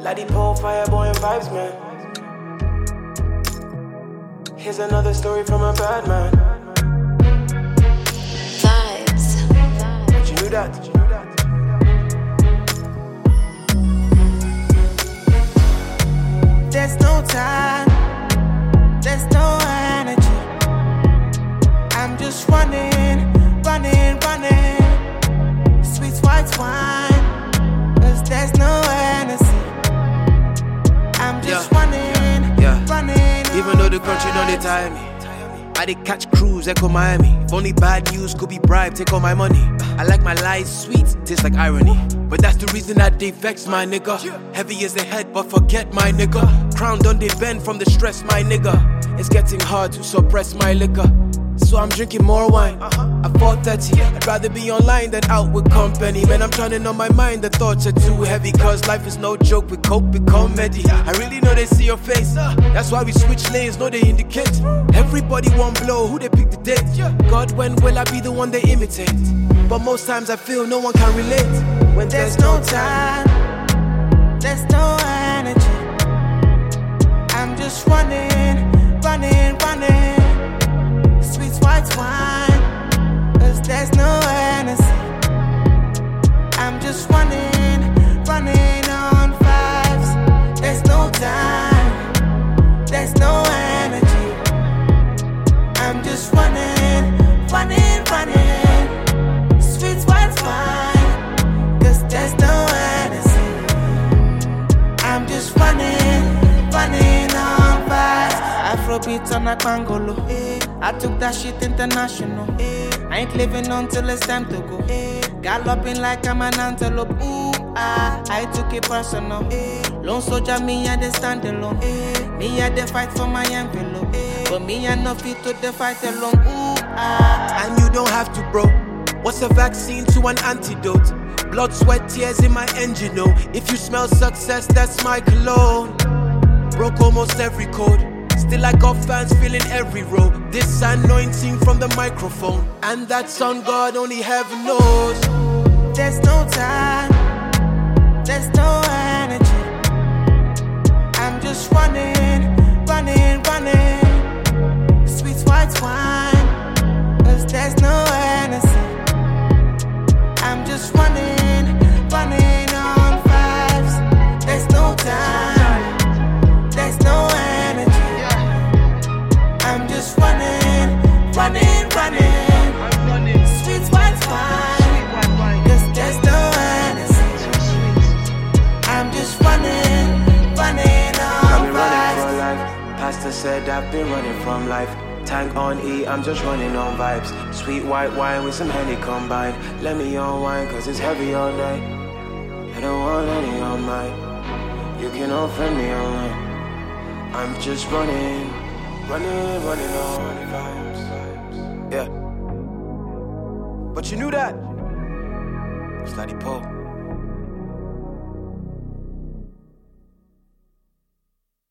Laddie Pole, Fireboy and Vibes, man. Here's another story from a bad man. Vibes. But you knew that. There's no time, there's no energy. I'm just running. Sweet white wine, 'cause there's no energy. I'm just running. Even though the country don't they tire me, I did catch cruise, echo Miami. If only bad news could be bribed, take all my money. I like my lies sweet, tastes like irony. But that's the reason that they vex, my nigga. Heavy is the head, but forget my nigga. Crown done they bend from the stress, my nigga. It's getting hard to suppress my liquor, so I'm drinking more wine. At 4:30, I'd rather be online than out with company. Man, I'm trying on my mind, the thoughts are too heavy. Cause life is no joke, we cope with comedy. I really know they see your face, that's why we switch lanes, no they indicate. Everybody want blow, who they pick the date? God, when will I be the one they imitate? But most times I feel no one can relate. When there's no time, there's no energy. I'm just running. Sweet white wine, 'cause there's no energy. I'm just running on vibes. There's no time, there's no energy. I'm just running. Sweet white wine, 'cause there's no energy. I'm just running on vibes. Afrobeat on a Bangolo. I took that shit international. I ain't living until it's time to go. Galloping like I'm an antelope. Ooh, I took it personal. Lone soldier, me I dey stand alone. Me I dey fight for my envelope. But me I no fit to dey fight alone. Ooh, And you don't have to, bro. What's a vaccine to an antidote? Blood, sweat, tears in my engine, no. If you smell success, that's my cologne. Broke almost every code. Still I got fans filling every row. This anointing from the microphone, and that's on God, only heaven knows. there's no time, there's no energy. I'm just running. Sweet white wine, 'cause there's no energy. I'm just running on vibes. There's no time, there's no energy. I'm just running. Sweet white wine, 'cause there's no energy. I'm just running on I've been running vibes. for life. Pastor said I've been running from life. Tank on E, I'm just running on vibes. Sweet white wine with some Henny combined. Let me unwind, 'cause it's heavy all night. I don't want any on mine. You can unfriend me online. I'm just running on vibes. Yeah. But you knew that. It's Laddie Pole.